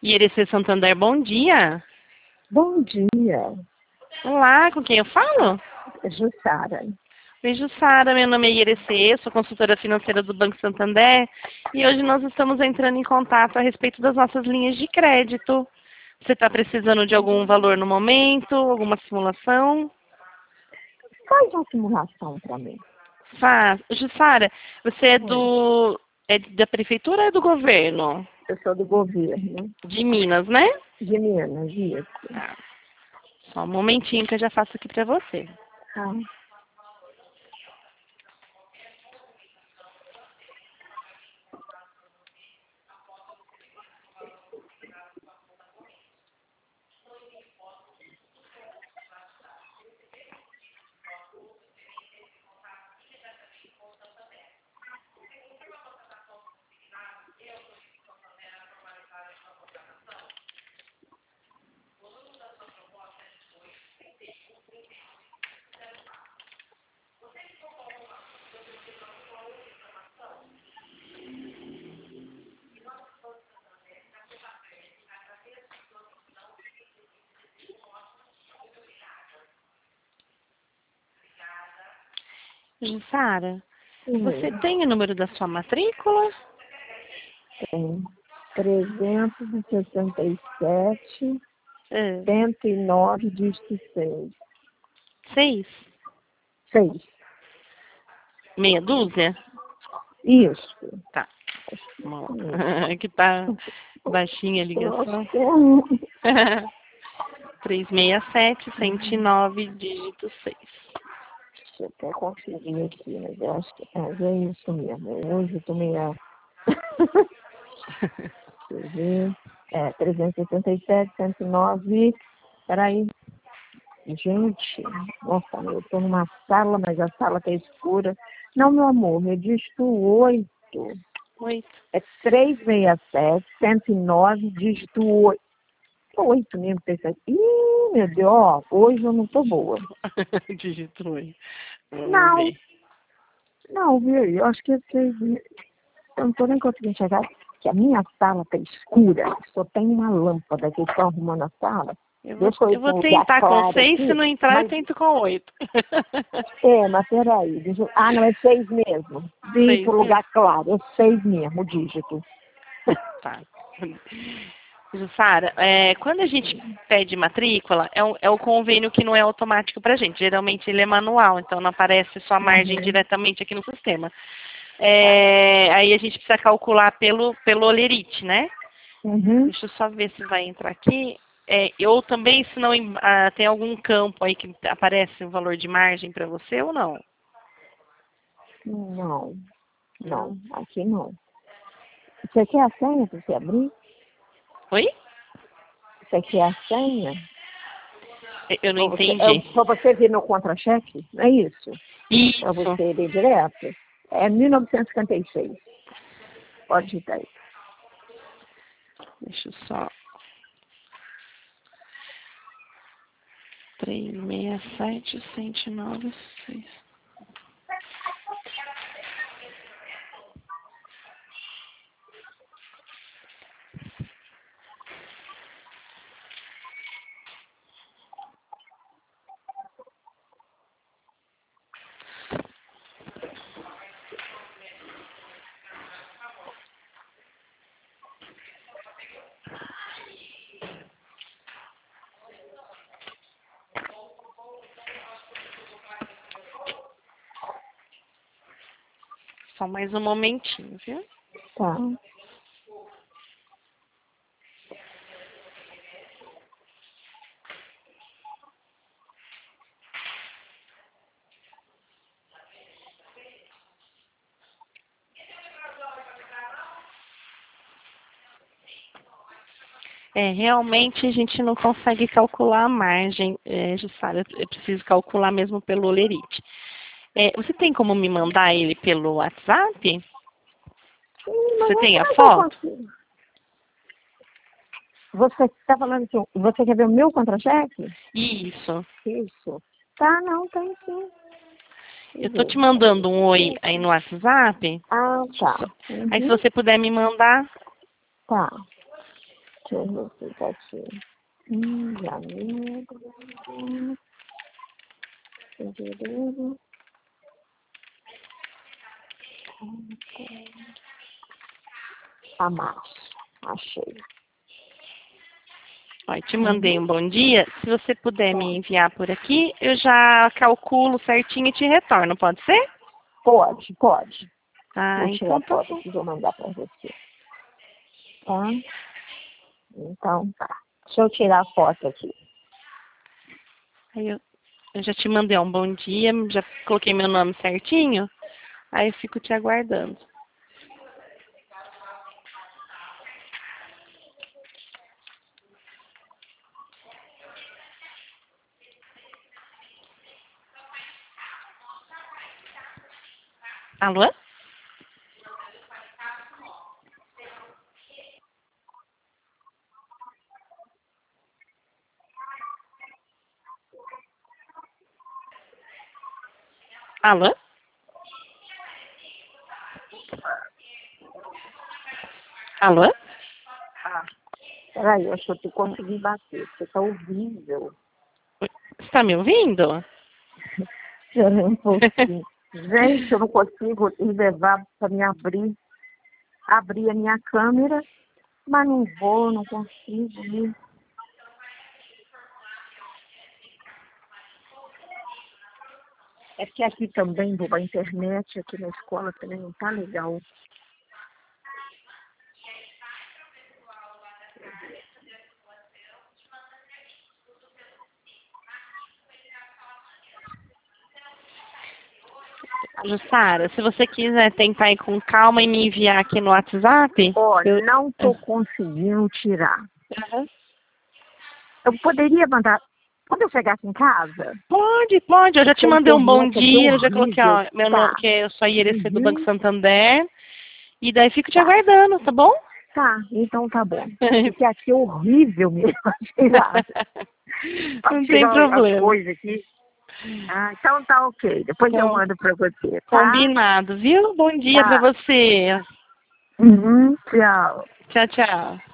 IRC Santander, bom dia. Bom dia, Olá, com quem eu falo? Jussara. Oi, Jussara, meu nome é IRC, sou consultora financeira do Banco Santander e hoje nós estamos entrando em contato a respeito das nossas linhas de crédito. Você está precisando de algum valor no momento, alguma simulação? Faz uma simulação para mim. Faz. Jussara, você é da prefeitura ou é do governo? Eu sou do governo De Minas, né? de Minas, isso. Tá. Só um momentinho que eu já faço aqui para você. Ah, Jussara, você sim, tem o número da sua matrícula? tem 367, É. 109, dígito 6. 6? 6. Meia dúzia? Isso. Tá. Vamos lá. Aqui tá baixinha a ligação. 367, 109, dígito 6. Deixa eu até conferir aqui, mas eu acho que é isso mesmo. Hoje eu tô meio... Deixa eu ver. 377, 109. Peraí. Gente, nossa, eu estou numa sala, mas a sala está escura. Não, meu amor, eu dígito 8. 8. É 367, 109, dígito 8. 8 mesmo, pensei. Ih, meu Deus, ó, hoje eu não tô boa. Dígito 8. Vamos Não, ver. não, viu? Eu acho que eu não tô nem conseguindo chegar, que a minha sala tá escura. Só tem uma lâmpada que estão arrumando a sala. Deixa eu ir Eu para vou um lugar tentar com claro 6, se aqui. não entrar, eu Mas, tento com 8. mas peraí. Ah, não, é 6 mesmo. Vim para 6 um lugar mesmo? claro. É 6 mesmo, o dígito. Tá. Jussara, quando a gente pede matrícula, é o convênio que não é automático pra gente. Geralmente ele é manual, então não aparece sua margem Uhum. diretamente aqui no sistema. Aí a gente precisa calcular pelo Olerite, né? Uhum. Deixa eu só ver se vai entrar aqui. Ou também, se não tem algum campo aí que aparece o valor de margem para você ou não? Não, Não. não, aqui não. Você quer a senha para você abrir? Oi? Você quer a senha? Eu não Para você, entendi. pra você ver meu contra-cheque? É isso? Para Isso. você ver direto? É 1956. Pode digitar aí. Deixa eu só. 367, 109, 6. Só mais um momentinho, viu? Tá. Realmente a gente não consegue calcular a margem, Jussara, eu preciso calcular mesmo pelo Olerite. Você tem como me mandar ele pelo WhatsApp? Mas Você tem a como é que eu foto? consigo? Você está falando que você quer ver o meu contra-cheque? Isso. Isso. Tá, não, tem sim. Eu tô te Entendeu? mandando um oi aí no WhatsApp. Ah, tá. Aí se Uhum. você puder me mandar. Tá. Deixa eu ver se tá aqui. Janeiro. Fevereiro. A março. Achei. Ó, te mandei um bom dia. Se você puder me Pode. enviar por aqui, eu já calculo certinho e te retorno, pode ser? Pode, pode. Ah, Vou tirar então a tá foto bom. aqui e vou mandar para você. Tá? Então tá. Deixa eu tirar a foto aqui. Aí eu já te mandei um bom dia, já coloquei meu nome certinho. Aí eu fico te aguardando. Alô? Alô? Alô? Peraí, eu acho que eu consegui bater. Você tá horrível. Você tá me ouvindo? Peraí um pouquinho. Gente, eu não consigo levar para me abrir a minha câmera, mas não vou, não consigo. Né? É que aqui também, a internet aqui na escola também não tá legal. Jussara, se você quiser tentar ir com calma e me enviar aqui no WhatsApp, Olha, eu... não tô conseguindo tirar. Aham. Eu poderia mandar. Quando eu chegasse em casa, Pode, pode. Eu já porque te a mandei um bom internet aqui é dia, eu já coloquei, horrível. ó, meu nome, Tá. que eu sou a IRC do Banco Uhum. Santander. E daí fico te Tá. aguardando, tá bom? Tá, então tá bom. Porque aqui é horrível mesmo tirar. Pra Não tem tirar as problema. coisas aqui. Ah, então tá ok. Depois eu Então, mando pra você, tá? combinado, viu? Bom dia pra Tá. você. Uhum, tchau. Tchau, tchau.